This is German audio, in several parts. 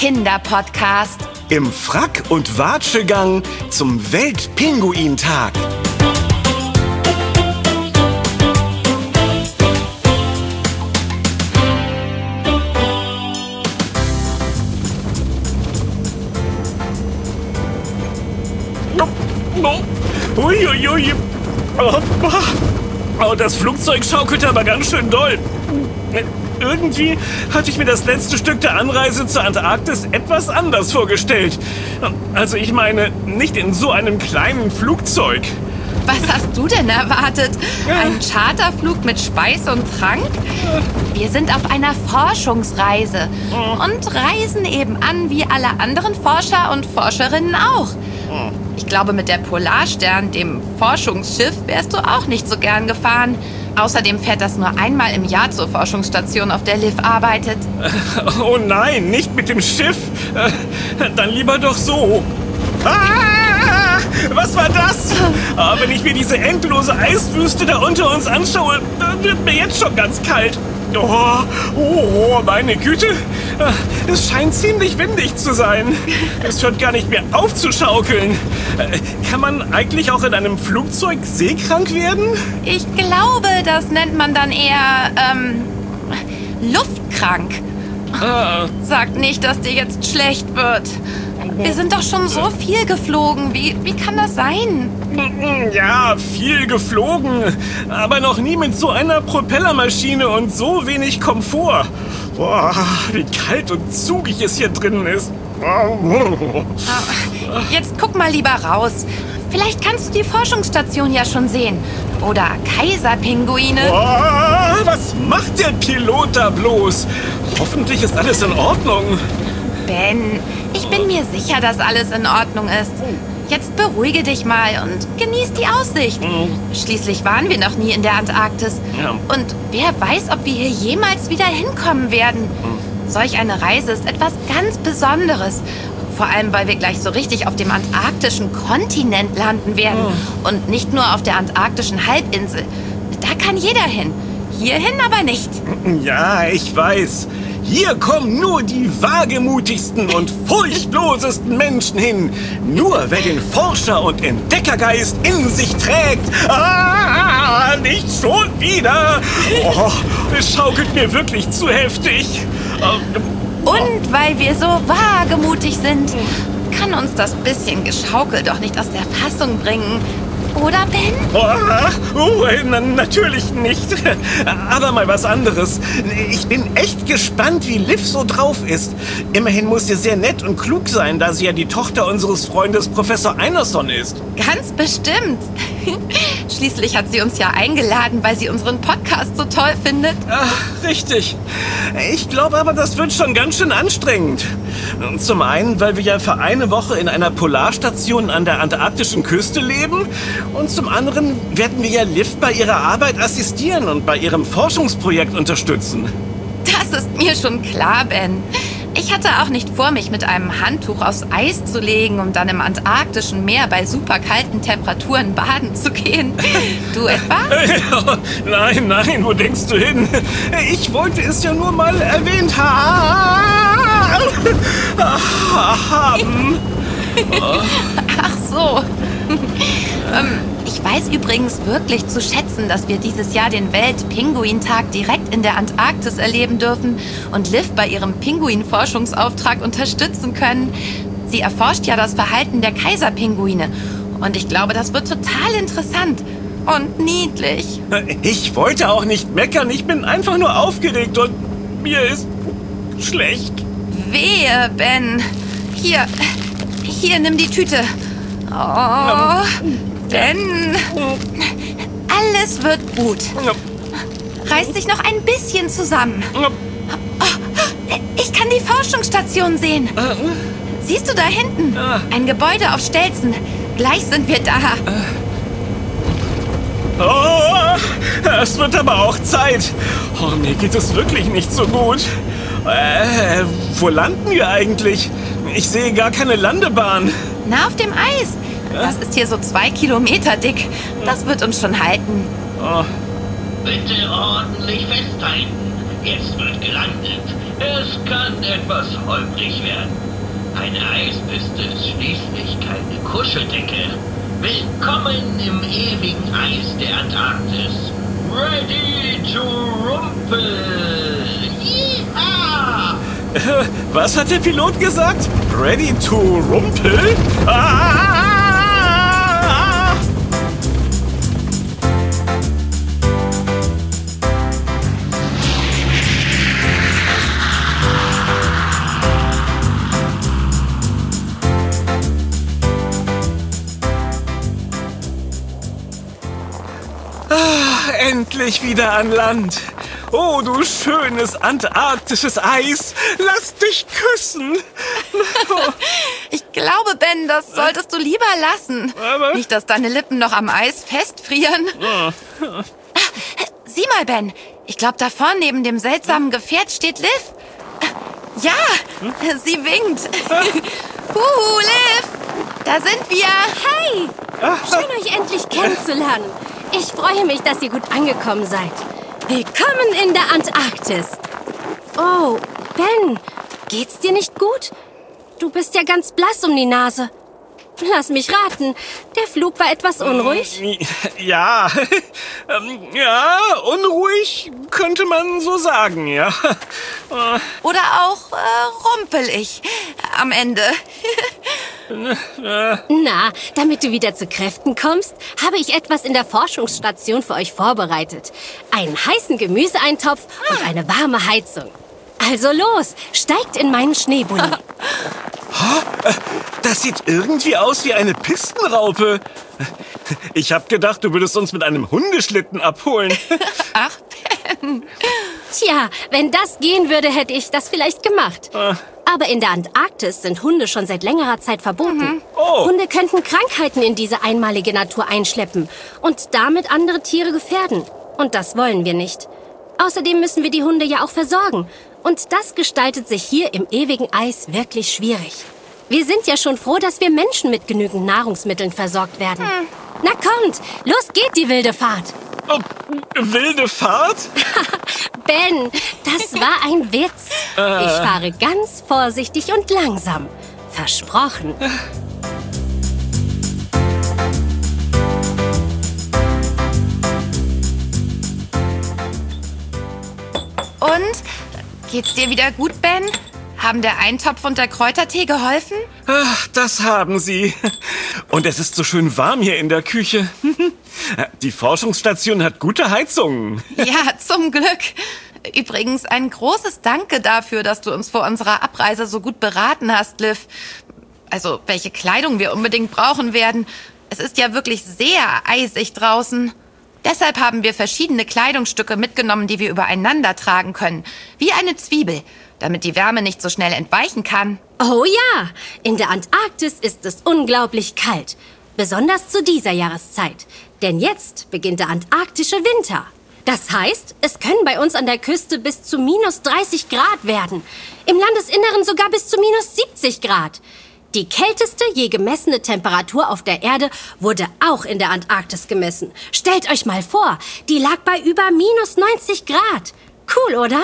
Kinderpodcast. Im Frack- und Watschegang zum Weltpinguintag. Uiuiui. Oh, das Flugzeug schaukelte aber ganz schön doll. Irgendwie hatte ich mir das letzte Stück der Anreise zur Antarktis etwas anders vorgestellt. Also ich meine, nicht in so einem kleinen Flugzeug. Was hast du denn erwartet? Ein Charterflug mit Speis und Trank? Wir sind auf einer Forschungsreise und reisen eben an wie alle anderen Forscher und Forscherinnen auch. Ich glaube, mit der Polarstern, dem Forschungsschiff, wärst du auch nicht so gern gefahren. Außerdem fährt das nur einmal im Jahr zur Forschungsstation, auf der Liv arbeitet. Oh nein, nicht mit dem Schiff. Dann lieber doch so. Ah, was war das? Wenn ich mir diese endlose Eiswüste da unter uns anschaue, wird mir jetzt schon ganz kalt. Oh, meine Güte. Es scheint ziemlich windig zu sein. Es hört gar nicht mehr auf zu schaukeln. Kann man eigentlich auch in einem Flugzeug seekrank werden? Ich glaube, das nennt man dann eher, luftkrank. Sag nicht, dass dir jetzt schlecht wird. Wir sind doch schon so viel geflogen. Wie kann das sein? Ja, viel geflogen. Aber noch nie mit so einer Propellermaschine und so wenig Komfort. Boah, wie kalt und zugig es hier drinnen ist. Jetzt guck mal lieber raus. Vielleicht kannst du die Forschungsstation ja schon sehen. Oder Kaiserpinguine. Boah, was macht der Pilot da bloß? Hoffentlich ist alles in Ordnung. Ben, ich bin mir sicher, dass alles in Ordnung ist. Jetzt beruhige dich mal und genieß die Aussicht. Schließlich waren wir noch nie in der Antarktis. Ja. Und wer weiß, ob wir hier jemals wieder hinkommen werden. Solch eine Reise ist etwas ganz Besonderes. Vor allem, weil wir gleich so richtig auf dem antarktischen Kontinent landen werden. Und nicht nur auf der antarktischen Halbinsel. Da kann jeder hin. Hierhin aber nicht. Ja, ich weiß. Hier kommen nur die wagemutigsten und furchtlosesten Menschen hin. Nur wer den Forscher- und Entdeckergeist in sich trägt. Nicht schon wieder. Es schaukelt mir wirklich zu heftig. Und weil wir so wagemutig sind, kann uns das bisschen Geschaukel doch nicht aus der Fassung bringen. Oder, Ben? Natürlich nicht. Aber mal was anderes. Ich bin echt gespannt, wie Liv so drauf ist. Immerhin muss sie sehr nett und klug sein, da sie ja die Tochter unseres Freundes Professor Einarsson ist. Ganz bestimmt. Schließlich hat sie uns ja eingeladen, weil sie unseren Podcast so toll findet. Richtig. Ich glaube aber, das wird schon ganz schön anstrengend. Zum einen, weil wir ja für eine Woche in einer Polarstation an der antarktischen Küste leben. Und zum anderen werden wir ja Liv bei ihrer Arbeit assistieren und bei ihrem Forschungsprojekt unterstützen. Das ist mir schon klar, Ben. Ich hatte auch nicht vor, mich mit einem Handtuch aus Eis zu legen, um dann im antarktischen Meer bei superkalten Temperaturen baden zu gehen. Du etwa? Nein, wo denkst du hin? Ich wollte es ja nur mal erwähnt haben. Ach so. Ich weiß übrigens wirklich zu schätzen, dass wir dieses Jahr den Weltpinguintag direkt in der Antarktis erleben dürfen und Liv bei ihrem Pinguinforschungsauftrag unterstützen können. Sie erforscht ja das Verhalten der Kaiserpinguine. Und ich glaube, das wird total interessant und niedlich. Ich wollte auch nicht meckern. Ich bin einfach nur aufgeregt und mir ist schlecht. Wehe, Ben. Hier, nimm die Tüte. Oh, Ben. Alles wird gut. Reiß dich noch ein bisschen zusammen. Oh, ich kann die Forschungsstation sehen. Siehst du da hinten? Ein Gebäude auf Stelzen. Gleich sind wir da. Es wird aber auch Zeit. Mir geht es wirklich nicht so gut. Wo landen wir eigentlich? Ich sehe gar keine Landebahn. Na, auf dem Eis. Das ist hier so 2 Kilometer dick. Das wird uns schon halten. Bitte ordentlich festhalten. Jetzt wird gelandet. Es kann etwas holprig werden. Eine Eispiste ist schließlich keine Kuscheldecke. Willkommen im ewigen Eis der Antarktis. Ready to rumple! Yeehaw! Was hat der Pilot gesagt? Ready to rumpel? Ah! Endlich wieder an Land. Oh, du schönes antarktisches Eis. Lass dich küssen. Ich glaube, Ben, das solltest du lieber lassen. Aber- Nicht, dass deine Lippen noch am Eis festfrieren. Sieh mal, Ben. Ich glaube, da vorne neben dem seltsamen Gefährt steht Liv. Ja, sie winkt. Liv, da sind wir. Hey! Schön, euch endlich kennenzulernen. Ich freue mich, dass ihr gut angekommen seid. Willkommen in der Antarktis. Oh, Ben, geht's dir nicht gut? Du bist ja ganz blass um die Nase. Lass mich raten, der Flug war etwas unruhig? Ja, ja, unruhig könnte man so sagen, ja. Oder auch rumpelig am Ende. Na, damit du wieder zu Kräften kommst, habe ich etwas in der Forschungsstation für euch vorbereitet. Einen heißen Gemüseeintopf und eine warme Heizung. Also los, steigt in meinen Schneebully. Das sieht irgendwie aus wie eine Pistenraupe. Ich hab gedacht, du würdest uns mit einem Hundeschlitten abholen. Ach, Ben. Tja, wenn das gehen würde, hätte ich das vielleicht gemacht. Aber in der Antarktis sind Hunde schon seit längerer Zeit verboten. Oh. Hunde könnten Krankheiten in diese einmalige Natur einschleppen und damit andere Tiere gefährden. Und das wollen wir nicht. Außerdem müssen wir die Hunde ja auch versorgen. Und das gestaltet sich hier im ewigen Eis wirklich schwierig. Wir sind ja schon froh, dass wir Menschen mit genügend Nahrungsmitteln versorgt werden. Na kommt, los geht die wilde Fahrt. Oh, wilde Fahrt? Ben, das war ein Witz. Ich fahre ganz vorsichtig und langsam. Versprochen. Und? Geht's dir wieder gut, Ben? Haben der Eintopf und der Kräutertee geholfen? Ach, das haben sie. Und es ist so schön warm hier in der Küche. Die Forschungsstation hat gute Heizungen. Ja, zum Glück. Übrigens ein großes Danke dafür, dass du uns vor unserer Abreise so gut beraten hast, Liv. Also, welche Kleidung wir unbedingt brauchen werden. Es ist ja wirklich sehr eisig draußen. Deshalb haben wir verschiedene Kleidungsstücke mitgenommen, die wir übereinander tragen können. Wie eine Zwiebel, damit die Wärme nicht so schnell entweichen kann. Oh ja, in der Antarktis ist es unglaublich kalt. Besonders zu dieser Jahreszeit. Denn jetzt beginnt der antarktische Winter. Das heißt, es können bei uns an der Küste bis zu minus 30 Grad werden. Im Landesinneren sogar bis zu minus 70 Grad. Die kälteste je gemessene Temperatur auf der Erde wurde auch in der Antarktis gemessen. Stellt euch mal vor, die lag bei über minus 90 Grad. Cool, oder?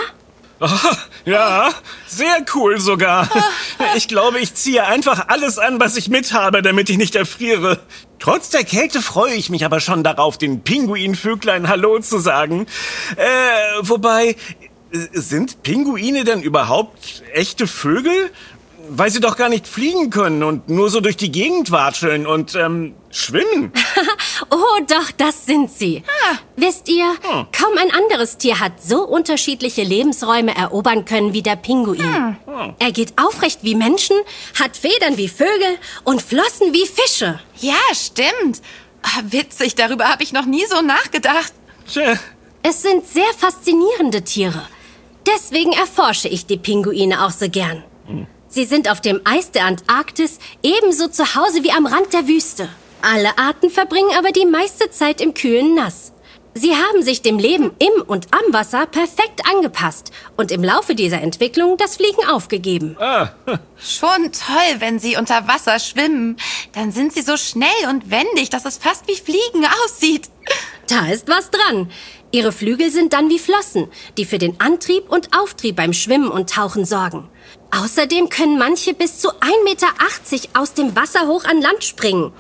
Ja, sehr cool sogar. Ich glaube, ich ziehe einfach alles an, was ich mit habe, damit ich nicht erfriere. Trotz der Kälte freue ich mich aber schon darauf, den Pinguinvöglein Hallo zu sagen. Wobei, sind Pinguine denn überhaupt echte Vögel? Weil sie doch gar nicht fliegen können und nur so durch die Gegend watscheln und schwimmen. Oh, doch, das sind sie. Wisst ihr, kaum ein anderes Tier hat so unterschiedliche Lebensräume erobern können wie der Pinguin. Er geht aufrecht wie Menschen, hat Federn wie Vögel und Flossen wie Fische. Ja, stimmt. Witzig, darüber habe ich noch nie so nachgedacht. Tja. Es sind sehr faszinierende Tiere. Deswegen erforsche ich die Pinguine auch so gern. Sie sind auf dem Eis der Antarktis ebenso zu Hause wie am Rand der Wüste. Alle Arten verbringen aber die meiste Zeit im kühlen Nass. Sie haben sich dem Leben im und am Wasser perfekt angepasst und im Laufe dieser Entwicklung das Fliegen aufgegeben. Schon toll, wenn sie unter Wasser schwimmen. Dann sind sie so schnell und wendig, dass es fast wie Fliegen aussieht. Da ist was dran. Ihre Flügel sind dann wie Flossen, die für den Antrieb und Auftrieb beim Schwimmen und Tauchen sorgen. Außerdem können manche bis zu 1,80 Meter aus dem Wasser hoch an Land springen.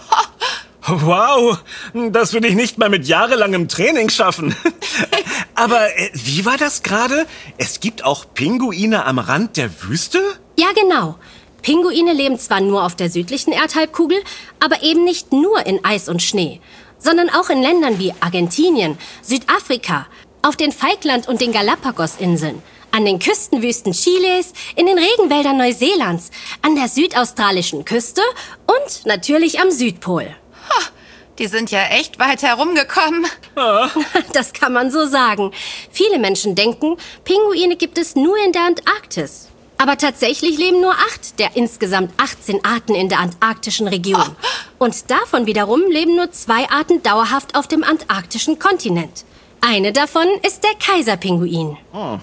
Wow, das würde ich nicht mal mit jahrelangem Training schaffen. Aber wie war das gerade? Es gibt auch Pinguine am Rand der Wüste? Ja, genau. Pinguine leben zwar nur auf der südlichen Erdhalbkugel, aber eben nicht nur in Eis und Schnee, sondern auch in Ländern wie Argentinien, Südafrika, auf den Falkland- und den Galapagos-Inseln, an den Küstenwüsten Chiles, in den Regenwäldern Neuseelands, an der südaustralischen Küste und natürlich am Südpol. Die sind ja echt weit herumgekommen. Das kann man so sagen. Viele Menschen denken, Pinguine gibt es nur in der Antarktis. Aber tatsächlich leben nur 8 der insgesamt 18 Arten in der antarktischen Region. Und davon wiederum leben nur 2 Arten dauerhaft auf dem antarktischen Kontinent. Eine davon ist der Kaiserpinguin.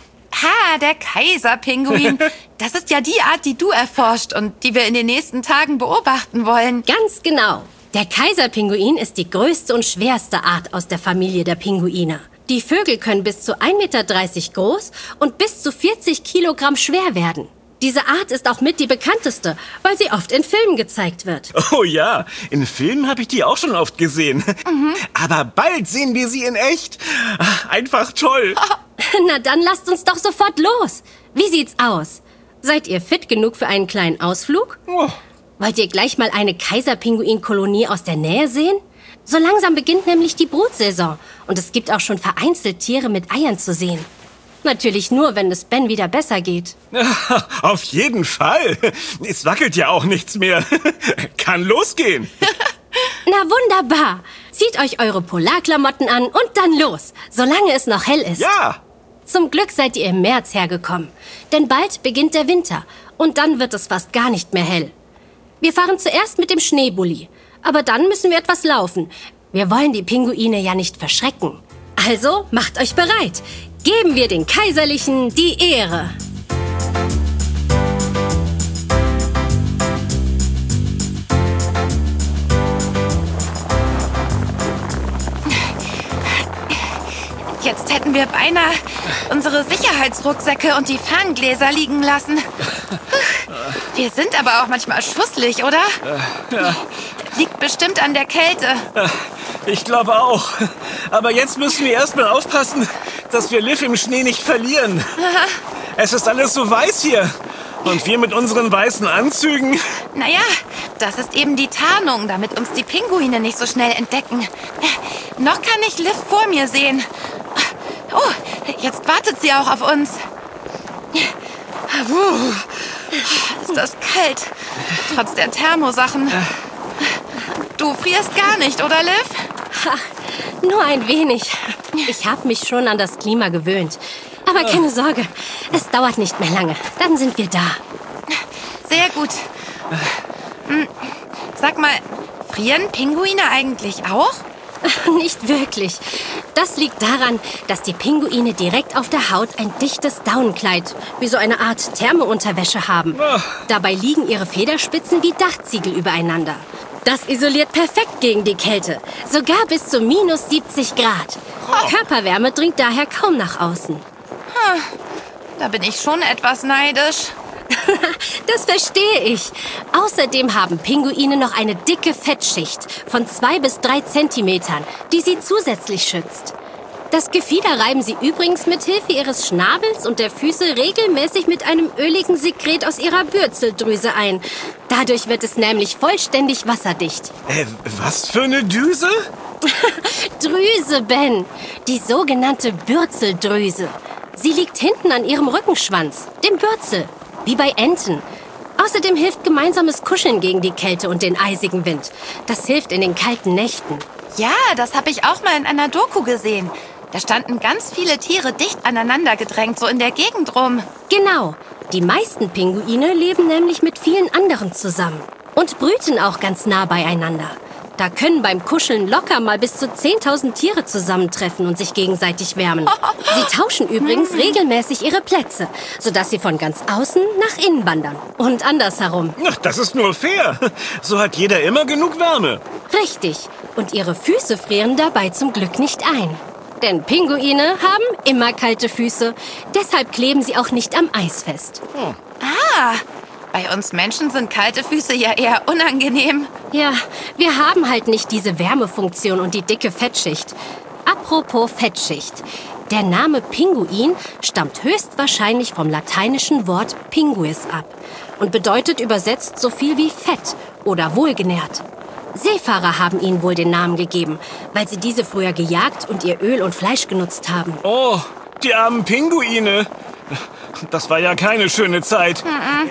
Der Kaiserpinguin. Das ist ja die Art, die du erforscht und die wir in den nächsten Tagen beobachten wollen. Ganz genau. Der Kaiserpinguin ist die größte und schwerste Art aus der Familie der Pinguine. Die Vögel können bis zu 1,30 Meter groß und bis zu 40 Kilogramm schwer werden. Diese Art ist auch mit die bekannteste, weil sie oft in Filmen gezeigt wird. Oh ja, in Filmen habe ich die auch schon oft gesehen. Aber bald sehen wir sie in echt. Einfach toll. Na dann lasst uns doch sofort los. Wie sieht's aus? Seid ihr fit genug für einen kleinen Ausflug? Wollt ihr gleich mal eine Kaiserpinguin-Kolonie aus der Nähe sehen? So langsam beginnt nämlich die Brutsaison und es gibt auch schon vereinzelt Tiere mit Eiern zu sehen. Natürlich nur, wenn es Ben wieder besser geht. Auf jeden Fall. Es wackelt ja auch nichts mehr. Kann losgehen. Na wunderbar. Zieht euch eure Polarklamotten an und dann los, solange es noch hell ist. Ja. Zum Glück seid ihr im März hergekommen, denn bald beginnt der Winter und dann wird es fast gar nicht mehr hell. Wir fahren zuerst mit dem Schneebully, aber dann müssen wir etwas laufen. Wir wollen die Pinguine ja nicht verschrecken. Also macht euch bereit. Geben wir den Kaiserlichen die Ehre. Jetzt hätten wir beinahe unsere Sicherheitsrucksäcke und die Ferngläser liegen lassen. Wir sind aber auch manchmal schusselig, oder? Ja. Liegt bestimmt an der Kälte. Ich glaube auch. Aber jetzt müssen wir erstmal aufpassen, dass wir Liv im Schnee nicht verlieren. Es ist alles so weiß hier. Und wir mit unseren weißen Anzügen. Naja, das ist eben die Tarnung, damit uns die Pinguine nicht so schnell entdecken. Noch kann ich Liv vor mir sehen. Oh, jetzt wartet sie auch auf uns. Ist das kalt, trotz der Thermosachen. Du frierst gar nicht, oder Liv? Nur ein wenig. Ich habe mich schon an das Klima gewöhnt. Aber keine Sorge, es dauert nicht mehr lange. Dann sind wir da. Sehr gut. Sag mal, frieren Pinguine eigentlich auch? Nicht wirklich. Das liegt daran, dass die Pinguine direkt auf der Haut ein dichtes Daunenkleid, wie so eine Art Thermounterwäsche haben. Dabei liegen ihre Federspitzen wie Dachziegel übereinander. Das isoliert perfekt gegen die Kälte, sogar bis zu minus 70 Grad. Körperwärme dringt daher kaum nach außen. Da bin ich schon etwas neidisch. Das verstehe ich. Außerdem haben Pinguine noch eine dicke Fettschicht von 2 bis 3 Zentimetern, die sie zusätzlich schützt. Das Gefieder reiben sie übrigens mit Hilfe ihres Schnabels und der Füße regelmäßig mit einem öligen Sekret aus ihrer Bürzeldrüse ein. Dadurch wird es nämlich vollständig wasserdicht. Was für eine Düse? Drüse, Ben. Die sogenannte Bürzeldrüse. Sie liegt hinten an ihrem Rückenschwanz, dem Bürzel, wie bei Enten. Außerdem hilft gemeinsames Kuscheln gegen die Kälte und den eisigen Wind. Das hilft in den kalten Nächten. Ja, das habe ich auch mal in einer Doku gesehen. Da standen ganz viele Tiere dicht aneinander gedrängt, so in der Gegend rum. Genau. Die meisten Pinguine leben nämlich mit vielen anderen zusammen und brüten auch ganz nah beieinander. Da können beim Kuscheln locker mal bis zu 10.000 Tiere zusammentreffen und sich gegenseitig wärmen. Sie tauschen übrigens regelmäßig ihre Plätze, sodass sie von ganz außen nach innen wandern. Und andersherum. Ach, das ist nur fair. So hat jeder immer genug Wärme. Richtig. Und ihre Füße frieren dabei zum Glück nicht ein. Denn Pinguine haben immer kalte Füße. Deshalb kleben sie auch nicht am Eis fest. Ah, bei uns Menschen sind kalte Füße ja eher unangenehm. Ja, wir haben halt nicht diese Wärmefunktion und die dicke Fettschicht. Apropos Fettschicht. Der Name Pinguin stammt höchstwahrscheinlich vom lateinischen Wort pinguis ab und bedeutet übersetzt so viel wie fett oder wohlgenährt. Seefahrer haben ihnen wohl den Namen gegeben, weil sie diese früher gejagt und ihr Öl und Fleisch genutzt haben. Oh, die armen Pinguine. Das war ja keine schöne Zeit.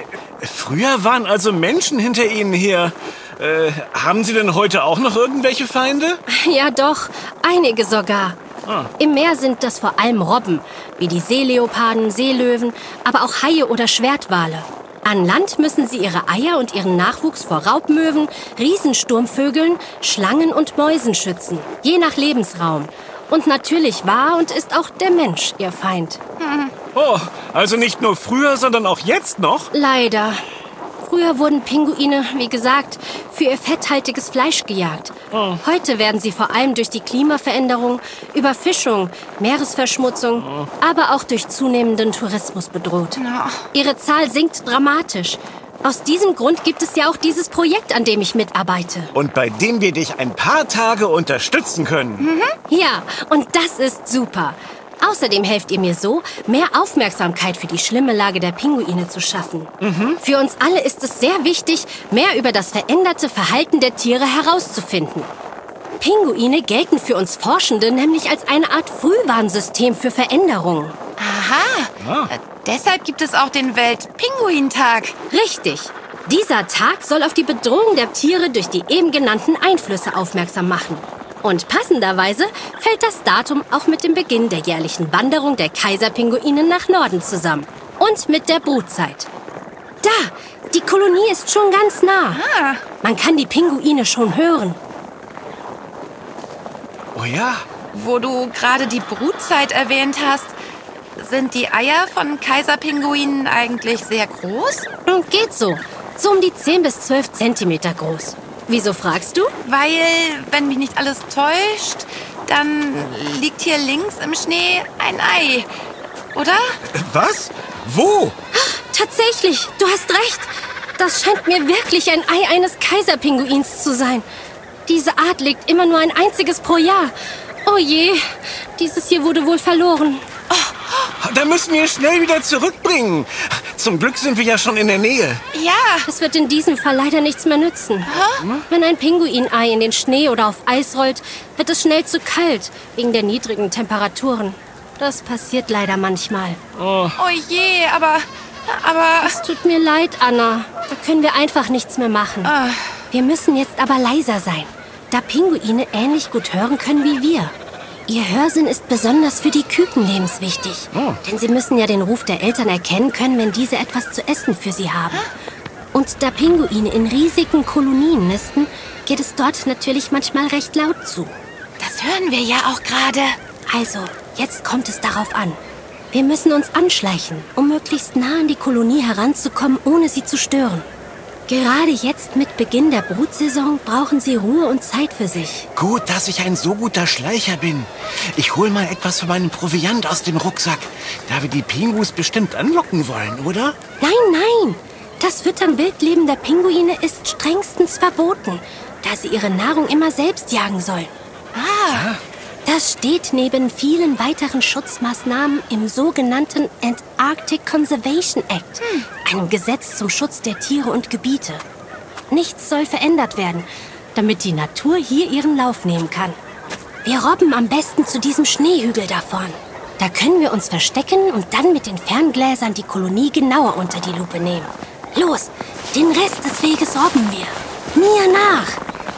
Früher waren also Menschen hinter ihnen her. Haben Sie denn heute auch noch irgendwelche Feinde? Ja doch, einige sogar. Im Meer sind das vor allem Robben, wie die Seeleoparden, Seelöwen, aber auch Haie oder Schwertwale. An Land müssen sie ihre Eier und ihren Nachwuchs vor Raubmöwen, Riesensturmvögeln, Schlangen und Mäusen schützen, je nach Lebensraum. Und natürlich war und ist auch der Mensch ihr Feind. Oh, also nicht nur früher, sondern auch jetzt noch? Leider. Früher wurden Pinguine, wie gesagt, für ihr fetthaltiges Fleisch gejagt. Heute werden sie vor allem durch die Klimaveränderung, Überfischung, Meeresverschmutzung, aber auch durch zunehmenden Tourismus bedroht. Ihre Zahl sinkt dramatisch. Aus diesem Grund gibt es ja auch dieses Projekt, an dem ich mitarbeite. Und bei dem wir dich ein paar Tage unterstützen können. Ja, und das ist super. Außerdem helft ihr mir so, mehr Aufmerksamkeit für die schlimme Lage der Pinguine zu schaffen. Für uns alle ist es sehr wichtig, mehr über das veränderte Verhalten der Tiere herauszufinden. Pinguine gelten für uns Forschende nämlich als eine Art Frühwarnsystem für Veränderungen. Aha, deshalb gibt es auch den Weltpinguintag. Richtig. Dieser Tag soll auf die Bedrohung der Tiere durch die eben genannten Einflüsse aufmerksam machen. Und passenderweise fällt das Datum auch mit dem Beginn der jährlichen Wanderung der Kaiserpinguine nach Norden zusammen. Und mit der Brutzeit. Da, die Kolonie ist schon ganz nah. Man kann die Pinguine schon hören. Oh ja. Wo du gerade die Brutzeit erwähnt hast, sind die Eier von Kaiserpinguinen eigentlich sehr groß? Geht so. So um die 10 bis 12 Zentimeter groß. Wieso fragst du? Weil, wenn mich nicht alles täuscht, dann liegt hier links im Schnee ein Ei, oder? Was? Wo? Tatsächlich, du hast recht. Das scheint mir wirklich ein Ei eines Kaiserpinguins zu sein. Diese Art legt immer nur ein einziges pro Jahr. Oh je, dieses hier wurde wohl verloren. Da müssen wir schnell wieder zurückbringen. Zum Glück sind wir ja schon in der Nähe. Ja. Es wird in diesem Fall leider nichts mehr nützen. Wenn ein Pinguinei in den Schnee oder auf Eis rollt, wird es schnell zu kalt, wegen der niedrigen Temperaturen. Das passiert leider manchmal. Oh je, aber... Es tut mir leid, Anna. Da können wir einfach nichts mehr machen. Wir müssen jetzt aber leiser sein, da Pinguine ähnlich gut hören können wie wir. Ihr Hörsinn ist besonders für die Küken lebenswichtig. Denn sie müssen ja den Ruf der Eltern erkennen können, wenn diese etwas zu essen für sie haben. Und da Pinguine in riesigen Kolonien nisten, geht es dort natürlich manchmal recht laut zu. Das hören wir ja auch gerade. Also, jetzt kommt es darauf an. Wir müssen uns anschleichen, um möglichst nah an die Kolonie heranzukommen, ohne sie zu stören. Gerade jetzt mit Beginn der Brutsaison brauchen sie Ruhe und Zeit für sich. Gut, dass ich ein so guter Schleicher bin. Ich hol mal etwas von meinem Proviant aus dem Rucksack, da wir die Pingus bestimmt anlocken wollen, oder? Nein, nein! Das Füttern wildlebender Pinguine ist strengstens verboten, da sie ihre Nahrung immer selbst jagen sollen. Das steht neben vielen weiteren Schutzmaßnahmen im sogenannten Antarctic Conservation Act, einem Gesetz zum Schutz der Tiere und Gebiete. Nichts soll verändert werden, damit die Natur hier ihren Lauf nehmen kann. Wir robben am besten zu diesem Schneehügel da vorn. Da können wir uns verstecken und dann mit den Ferngläsern die Kolonie genauer unter die Lupe nehmen. Los, den Rest des Weges robben wir. Mir nach!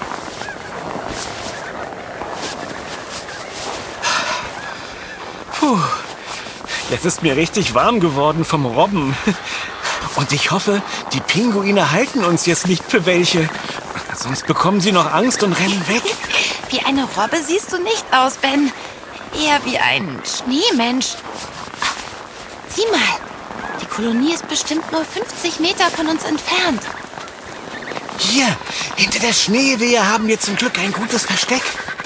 Puh, jetzt ist mir richtig warm geworden vom Robben. Und ich hoffe, die Pinguine halten uns jetzt nicht für welche. Sonst bekommen sie noch Angst und rennen weg. Wie eine Robbe siehst du nicht aus, Ben. Eher wie ein Schneemensch. Sieh mal, die Kolonie ist bestimmt nur 50 Meter von uns entfernt. Hier, hinter der Schneewehe haben wir zum Glück ein gutes Versteck.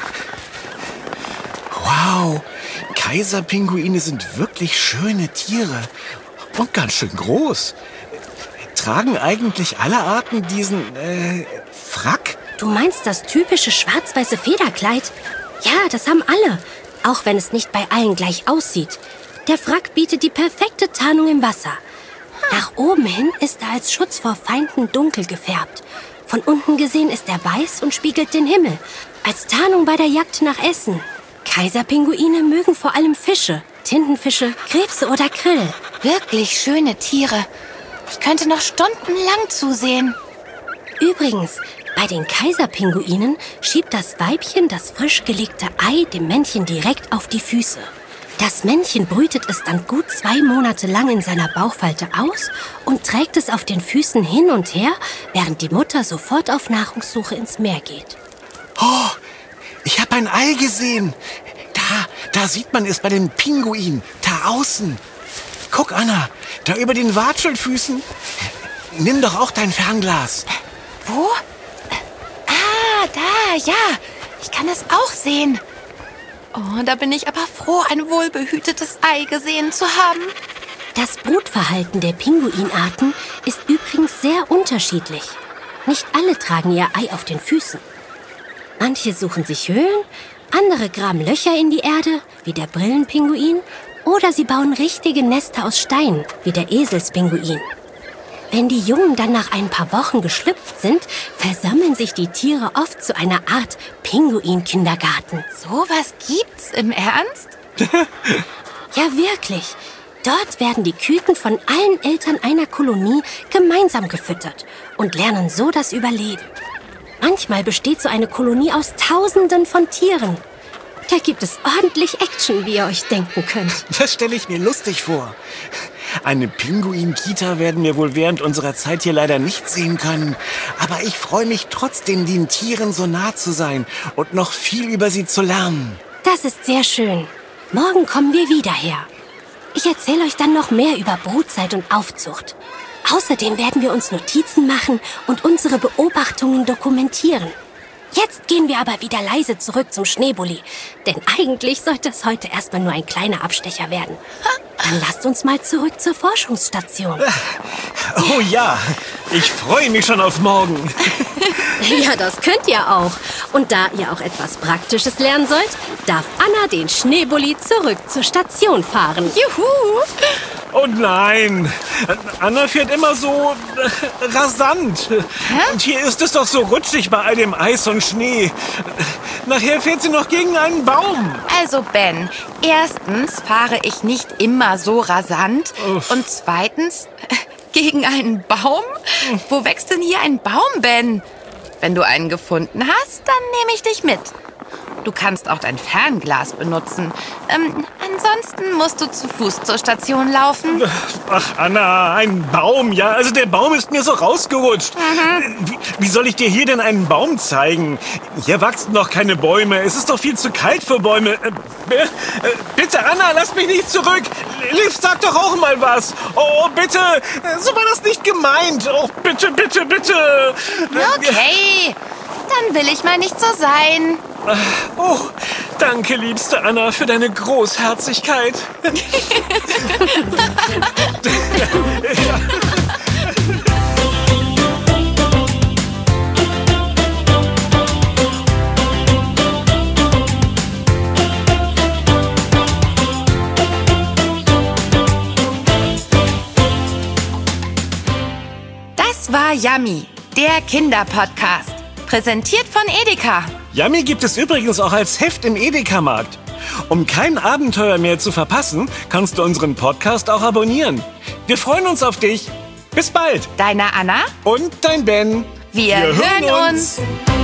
Wow, Kaiserpinguine sind wirklich schöne Tiere und ganz schön groß. Tragen eigentlich alle Arten diesen, Frack? Du meinst das typische schwarz-weiße Federkleid? Ja, das haben alle, auch wenn es nicht bei allen gleich aussieht. Der Frack bietet die perfekte Tarnung im Wasser. Nach oben hin ist er als Schutz vor Feinden dunkel gefärbt. Von unten gesehen ist er weiß und spiegelt den Himmel, als Tarnung bei der Jagd nach Essen. Kaiserpinguine mögen vor allem Fische, Tintenfische, Krebse oder Krill. Wirklich schöne Tiere. Ich könnte noch stundenlang zusehen. Übrigens, bei den Kaiserpinguinen schiebt das Weibchen das frisch gelegte Ei dem Männchen direkt auf die Füße. Das Männchen brütet es dann gut 2 Monate lang in seiner Bauchfalte aus und trägt es auf den Füßen hin und her, während die Mutter sofort auf Nahrungssuche ins Meer geht. Oh, ich habe ein Ei gesehen. Da sieht man es bei den Pinguinen, da außen. Guck, Anna, da über den Watschelfüßen. Nimm doch auch dein Fernglas. Wo? Da, ja. Ich kann es auch sehen. Oh, da bin ich aber froh, ein wohlbehütetes Ei gesehen zu haben. Das Brutverhalten der Pinguinarten ist übrigens sehr unterschiedlich. Nicht alle tragen ihr Ei auf den Füßen. Manche suchen sich Höhlen, andere graben Löcher in die Erde, wie der Brillenpinguin, oder sie bauen richtige Nester aus Stein, wie der Eselspinguin. Wenn die Jungen dann nach ein paar Wochen geschlüpft sind, versammeln sich die Tiere oft zu einer Art Pinguin-Kindergarten. Sowas gibt's im Ernst? Ja, wirklich. Dort werden die Küken von allen Eltern einer Kolonie gemeinsam gefüttert und lernen so das Überleben. Manchmal besteht so eine Kolonie aus Tausenden von Tieren. Da gibt es ordentlich Action, wie ihr euch denken könnt. Das stelle ich mir lustig vor. Eine Pinguin-Kita werden wir wohl während unserer Zeit hier leider nicht sehen können. Aber ich freue mich trotzdem, den Tieren so nah zu sein und noch viel über sie zu lernen. Das ist sehr schön. Morgen kommen wir wieder her. Ich erzähle euch dann noch mehr über Brutzeit und Aufzucht. Außerdem werden wir uns Notizen machen und unsere Beobachtungen dokumentieren. Jetzt gehen wir aber wieder leise zurück zum Schneebully. Denn eigentlich sollte es heute erstmal nur ein kleiner Abstecher werden. Dann lasst uns mal zurück zur Forschungsstation. Oh ja, ich freue mich schon auf morgen. Ja, das könnt ihr auch. Und da ihr auch etwas Praktisches lernen sollt, darf Anna den Schneebully zurück zur Station fahren. Juhu! Oh nein, Anna fährt immer so rasant. Und hier ist es doch so rutschig bei all dem Eis und Schnee. Nachher fährt sie noch gegen einen Baum. Also Ben, erstens fahre ich nicht immer so rasant. Uff. Und zweitens, gegen einen Baum? Wo wächst denn hier ein Baum, Ben? Wenn du einen gefunden hast, dann nehme ich dich mit. Du kannst auch dein Fernglas benutzen. Ansonsten musst du zu Fuß zur Station laufen. Ach, Anna, ein Baum, ja. Also der Baum ist mir so rausgerutscht. Wie soll ich dir hier denn einen Baum zeigen? Hier wachsen noch keine Bäume. Es ist doch viel zu kalt für Bäume. Bitte, Anna, lass mich nicht zurück. Liv, sag doch auch mal was. Oh, bitte. So war das nicht gemeint. Oh, bitte, bitte, bitte. Okay, dann will ich mal nicht so sein. Oh, danke, liebste Anna, für deine Großherzigkeit. Das war Yummy, der Kinderpodcast. Präsentiert von Edeka. Yummy gibt es übrigens auch als Heft im Edeka-Markt. Um kein Abenteuer mehr zu verpassen, kannst du unseren Podcast auch abonnieren. Wir freuen uns auf dich. Bis bald. Deine Anna. Und dein Ben. Wir hören uns.